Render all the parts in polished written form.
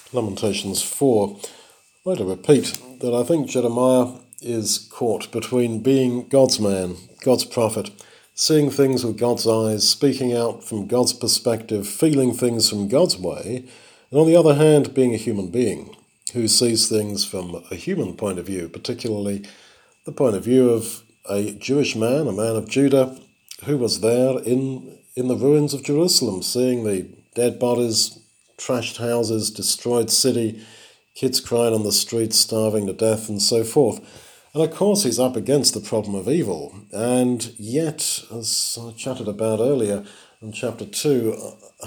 Lamentations 4. I'd like to repeat that I think Jeremiah is caught between being God's man, God's prophet, seeing things with God's eyes, speaking out from God's perspective, feeling things from God's way, and on the other hand, being a human being who sees things from a human point of view, particularly the point of view of a Jewish man, a man of Judah, who was there in the ruins of Jerusalem, seeing the dead bodies, trashed houses, destroyed city, kids crying on the streets, starving to death, and so forth. And of course, he's up against the problem of evil. And yet, as I chatted about earlier in chapter 2,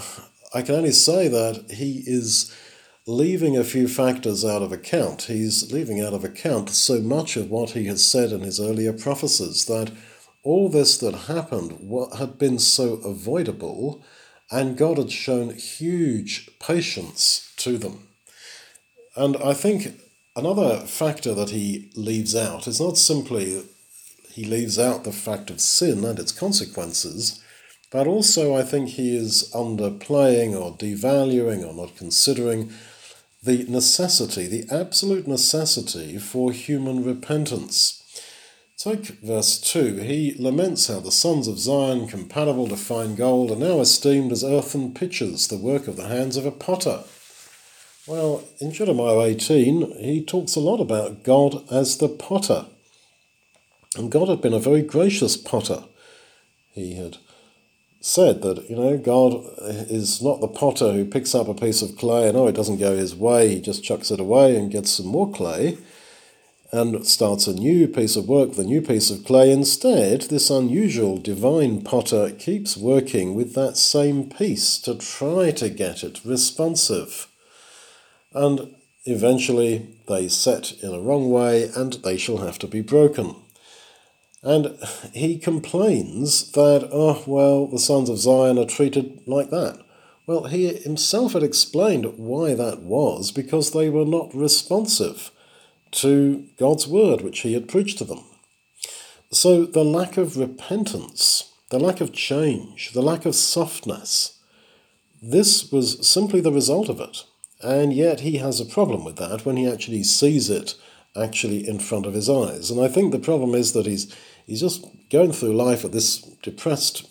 I can only say that he is leaving a few factors out of account. He's leaving out of account so much of what he has said in his earlier prophecies, that all this that happened had been so avoidable, and God had shown huge patience to them. And I think another factor that he leaves out is not simply he leaves out the fact of sin and its consequences, but also I think he is underplaying or devaluing or not considering the necessity, the absolute necessity for human repentance. Take verse 2. He laments how the sons of Zion, compatible to fine gold, are now esteemed as earthen pitchers, the work of the hands of a potter. Well, in Jeremiah 18, he talks a lot about God as the potter. And God had been a very gracious potter. He had said that, God is not the potter who picks up a piece of clay and, it doesn't go his way, he just chucks it away and gets some more clay and starts a new piece of work with a new piece of clay. Instead, this unusual divine potter keeps working with that same piece to try to get it responsive. And eventually they set in a wrong way and they shall have to be broken. And he complains that, the sons of Zion are treated like that. Well, he himself had explained why that was, because they were not responsive to God's word, which he had preached to them. So the lack of repentance, the lack of change, the lack of softness, this was simply the result of it. And yet he has a problem with that when he actually sees it actually in front of his eyes. And I think the problem is that he's just going through life at this depressed,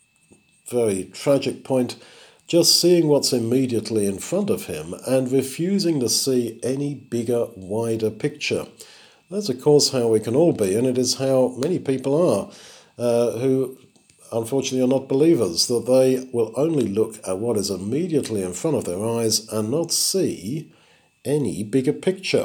very tragic point, just seeing what's immediately in front of him and refusing to see any bigger, wider picture. That's, of course, how we can all be, and it is how many people are who unfortunately are not believers, that they will only look at what is immediately in front of their eyes and not see any bigger picture.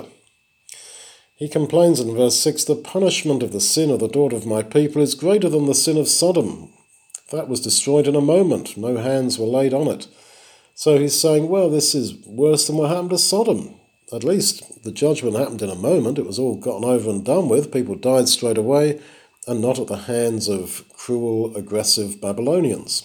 He complains in verse 6, "The punishment of the sin of the daughter of my people is greater than the sin of Sodom. That was destroyed in a moment. No hands were laid on it." So he's saying, this is worse than what happened to Sodom. At least the judgment happened in a moment. It was all gotten over and done with. People died straight away, and not at the hands of cruel, aggressive Babylonians.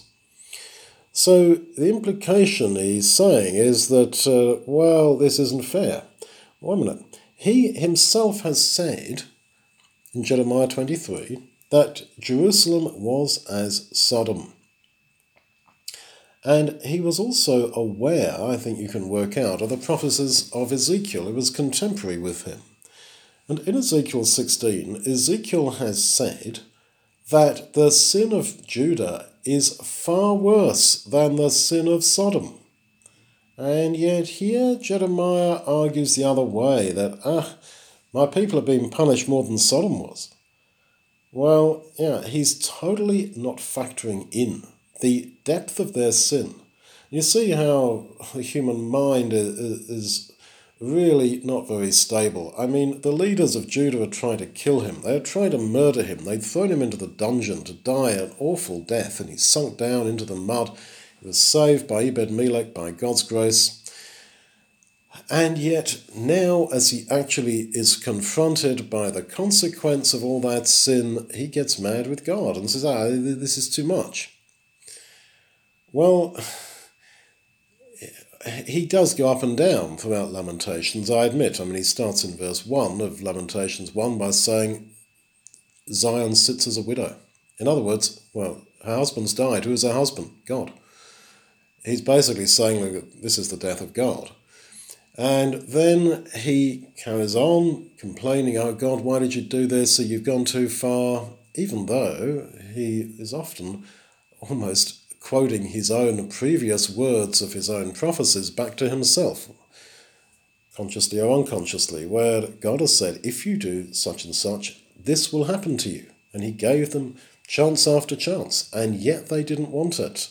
So the implication he's saying is that, this isn't fair. Wait a minute. He himself has said in Jeremiah 23 that Jerusalem was as Sodom. And he was also aware, I think you can work out, of the prophecies of Ezekiel, who was contemporary with him. And in Ezekiel 16, Ezekiel has said that the sin of Judah is far worse than the sin of Sodom. And yet here Jeremiah argues the other way, that, my people are being punished more than Sodom was. Well, he's totally not factoring in the depth of their sin. You see how the human mind is really not very stable. I mean, the leaders of Judah had tried to kill him. They had tried to murder him. They'd thrown him into the dungeon to die an awful death, and he sunk down into the mud. He was saved by Ebed-Melech by God's grace. And yet now, as he actually is confronted by the consequence of all that sin, he gets mad with God and says, this is too much. Well, he does go up and down throughout Lamentations, I admit. I mean, he starts in verse 1 of Lamentations 1 by saying, Zion sits as a widow. In other words, her husband's died. Who is her husband? God. He's basically saying that this is the death of God. And then he carries on complaining, oh God, why did you do this? So you've gone too far, even though he is often almost quoting his own previous words of his own prophecies back to himself, consciously or unconsciously, where God has said, if you do such and such, this will happen to you. And he gave them chance after chance, and yet they didn't want it.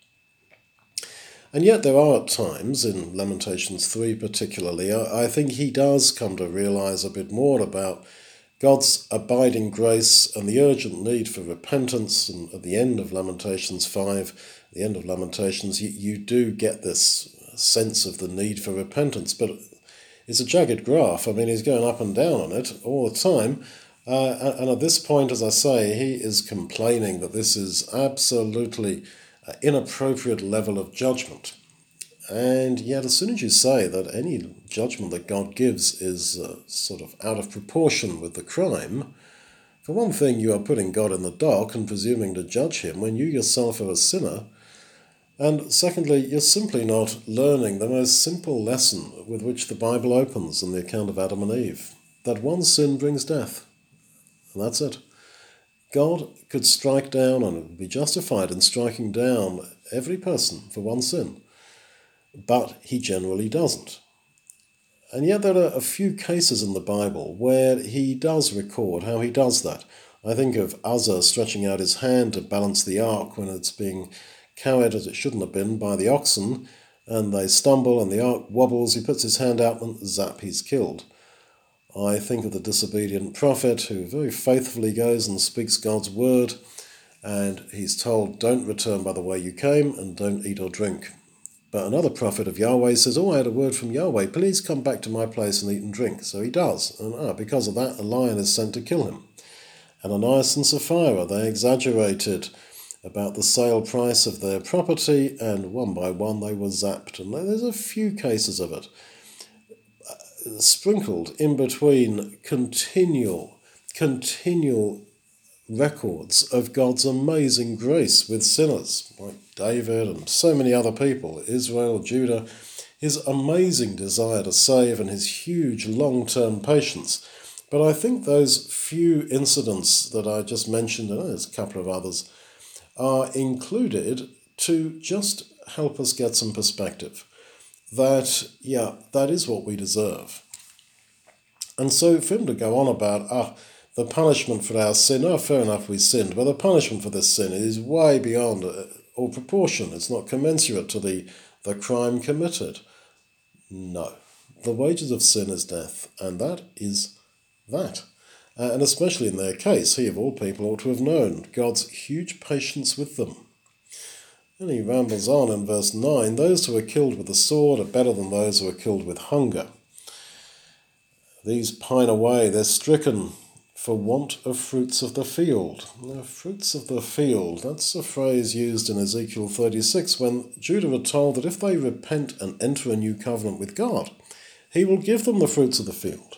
And yet there are times, in Lamentations 3 particularly, I think he does come to realise a bit more about God's abiding grace and the urgent need for repentance. And at the end of Lamentations 5, the end of Lamentations, you do get this sense of the need for repentance. But it's a jagged graph. I mean, he's going up and down on it all the time. And at this point, as I say, he is complaining that this is absolutely inappropriate level of judgment. And yet, as soon as you say that any judgment that God gives is sort of out of proportion with the crime, for one thing, you are putting God in the dock and presuming to judge him when you yourself are a sinner. And secondly, you're simply not learning the most simple lesson with which the Bible opens in the account of Adam and Eve, that one sin brings death. And that's it. God could strike down and be justified in striking down every person for one sin, but he generally doesn't. And yet there are a few cases in the Bible where he does record how he does that. I think of Uzzah stretching out his hand to balance the ark when it's being carried as it shouldn't have been by the oxen, and they stumble and the ark wobbles. He puts his hand out and zap, he's killed. I think of the disobedient prophet who very faithfully goes and speaks God's word, and he's told, don't return by the way you came and don't eat or drink. But another prophet of Yahweh says, I had a word from Yahweh, please come back to my place and eat and drink. So he does, and because of that, a lion is sent to kill him. Ananias and Sapphira, they exaggerated about the sale price of their property, and one by one they were zapped. And there's a few cases of it, sprinkled in between continual records of God's amazing grace with sinners, like David and so many other people, Israel, Judah, his amazing desire to save and his huge long-term patience. But I think those few incidents that I just mentioned, and there's a couple of others, are included to just help us get some perspective. That is what we deserve. And so for him to go on about, the punishment for our sin, fair enough, we sinned, but the punishment for this sin is way beyond all proportion. It's not commensurate to the crime committed. No. The wages of sin is death, and that is that. And especially in their case, he of all people ought to have known God's huge patience with them. And he rambles on in verse 9, those who are killed with the sword are better than those who are killed with hunger. These pine away, they're stricken for want of fruits of the field. The fruits of the field, that's a phrase used in Ezekiel 36 when Judah are told that if they repent and enter a new covenant with God, he will give them the fruits of the field.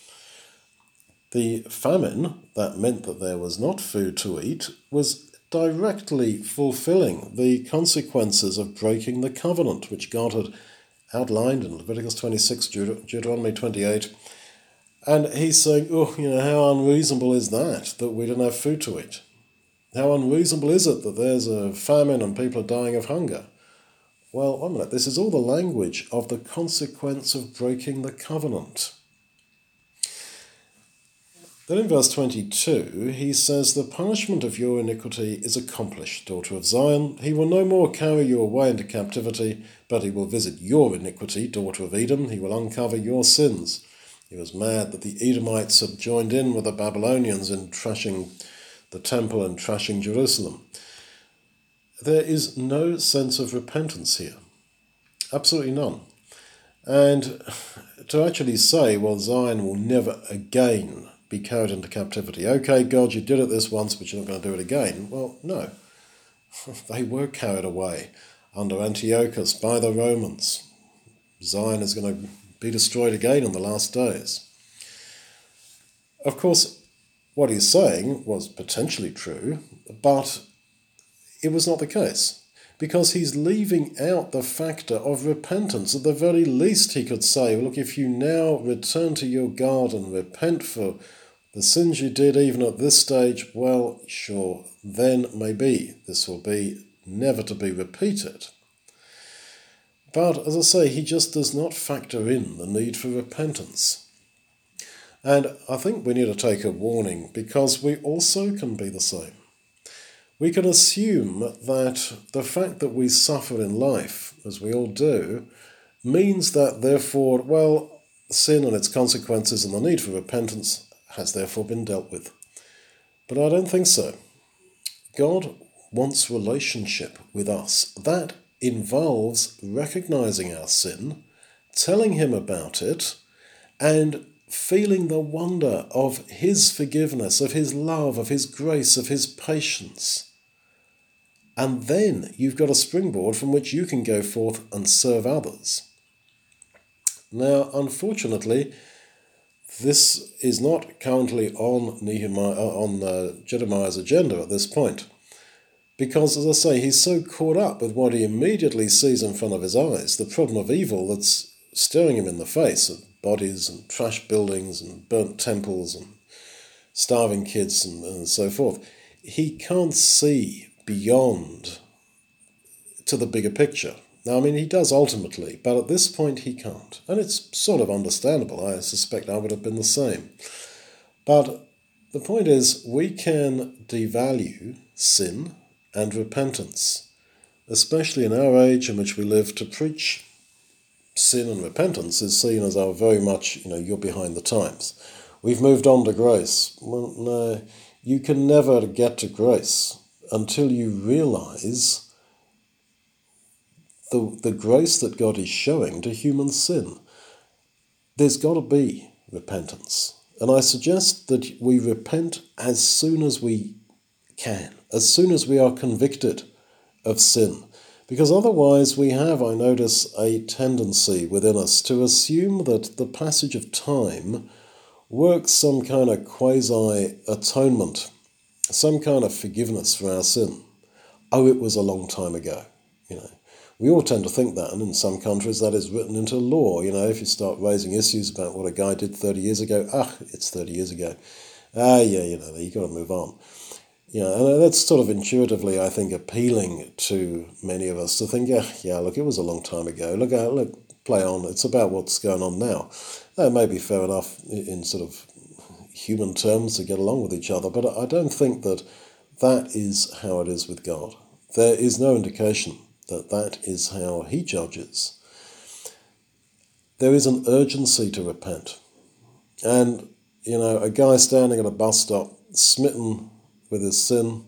The famine, that meant that there was not food to eat, was directly fulfilling the consequences of breaking the covenant, which God had outlined in Leviticus 26, Deuteronomy 28. And he's saying, how unreasonable is that we don't have food to eat? How unreasonable is it that there's a famine and people are dying of hunger? Well, wait a minute, this is all the language of the consequence of breaking the covenant. Then in verse 22, he says, the punishment of your iniquity is accomplished, daughter of Zion. He will no more carry you away into captivity, but he will visit your iniquity, daughter of Edom. He will uncover your sins. He was mad that the Edomites had joined in with the Babylonians in trashing the temple and trashing Jerusalem. There is no sense of repentance here. Absolutely none. And to actually say, well, Zion will never again be carried into captivity. Okay, God, you did it this once, but you're not going to do it again. Well, no. They were carried away under Antiochus by the Romans. Zion is going to be destroyed again in the last days. Of course, what he's saying was potentially true, but it was not the case. because he's leaving out the factor of repentance. At the very least, he could say, look, if you now return to your God and repent for the sins you did even at this stage, well, sure, then maybe this will be never to be repeated. But as I say, he just does not factor in the need for repentance. And I think we need to take a warning, because we also can be the same. We can assume that the fact that we suffer in life, as we all do, means that therefore, well, sin and its consequences and the need for repentance has therefore been dealt with. But I don't think so. God wants relationship with us. That involves recognizing our sin, telling him about it, and feeling the wonder of his forgiveness, of his love, of his grace, of his patience. And then you've got a springboard from which you can go forth and serve others. Now, unfortunately, this is not currently on Jeremiah's agenda at this point. Because, as I say, he's so caught up with what he immediately sees in front of his eyes, the problem of evil that's staring him in the face, of bodies and trash buildings and burnt temples and starving kids and so forth. He can't see beyond to the bigger picture. Now, I mean, he does ultimately, but at this point he can't. And it's sort of understandable. I suspect I would have been the same. But the point is, we can devalue sin and repentance, especially in our age in which we live. To preach sin and repentance is seen as very much, you're behind the times. We've moved on to grace. Well, no, you can never get to grace until you realize the grace that God is showing to human sin. There's got to be repentance. And I suggest that we repent as soon as we can, as soon as we are convicted of sin. Because otherwise we have, I notice, a tendency within us to assume that the passage of time works some kind of quasi-atonement, some kind of forgiveness for our sin. Oh, it was a long time ago, We all tend to think that, and in some countries that is written into law. If you start raising issues about what a guy did 30 years ago, it's 30 years ago. You've got to move on. And that's sort of intuitively, I think, appealing to many of us to think, look, it was a long time ago. Look, play on. It's about what's going on now. That may be fair enough in sort of human terms to get along with each other, but I don't think that is how it is with God. There is no indication that is how he judges. There is an urgency to repent. And, a guy standing at a bus stop, smitten with his sin,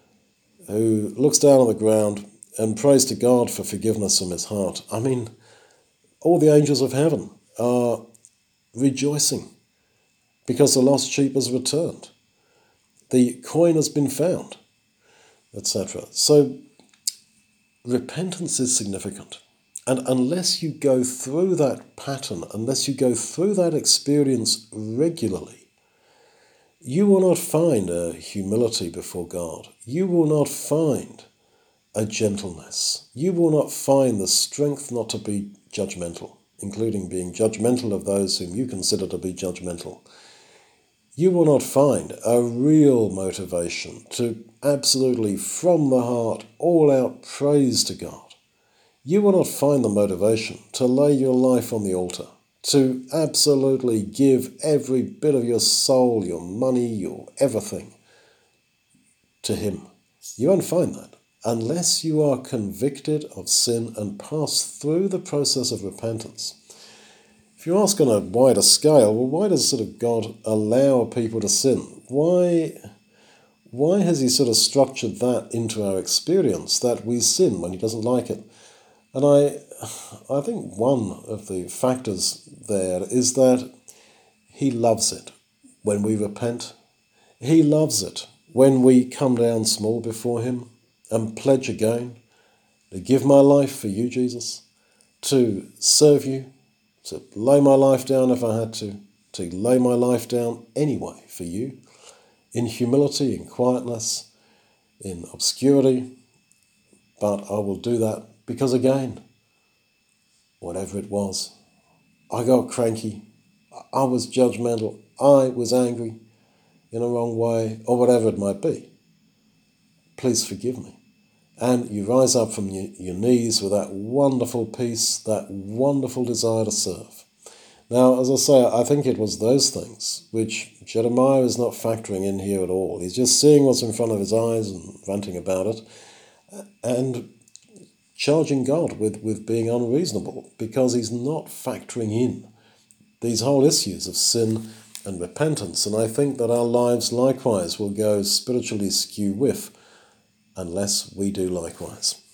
who looks down on the ground and prays to God for forgiveness from his heart. I mean, all the angels of heaven are rejoicing because the lost sheep has returned. The coin has been found, etc. So repentance is significant. And unless you go through that pattern, unless you go through that experience regularly, you will not find a humility before God. You will not find a gentleness. You will not find the strength not to be judgmental, including being judgmental of those whom you consider to be judgmental. You will not find a real motivation to absolutely, from the heart, all out praise to God. You will not find the motivation to lay your life on the altar, to absolutely give every bit of your soul, your money, your everything to him. You won't find that unless you are convicted of sin and pass through the process of repentance. If you ask on a wider scale, well, why does sort of God allow people to sin? Why has he sort of structured that into our experience, that we sin when he doesn't like it? And I think one of the factors there is that he loves it when we repent. He loves it when we come down small before him and pledge again to give my life for you, Jesus, to serve you, to lay my life down if I had to lay my life down anyway for you, in humility, in quietness, in obscurity, but I will do that because, again, whatever it was, I got cranky, I was judgmental, I was angry in a wrong way, or whatever it might be. Please forgive me. And you rise up from your knees with that wonderful peace, that wonderful desire to serve. Now, as I say, I think it was those things which Jeremiah is not factoring in here at all. He's just seeing what's in front of his eyes and ranting about it and charging God with being unreasonable, because he's not factoring in these whole issues of sin and repentance. And I think that our lives likewise will go spiritually skew with unless we do likewise.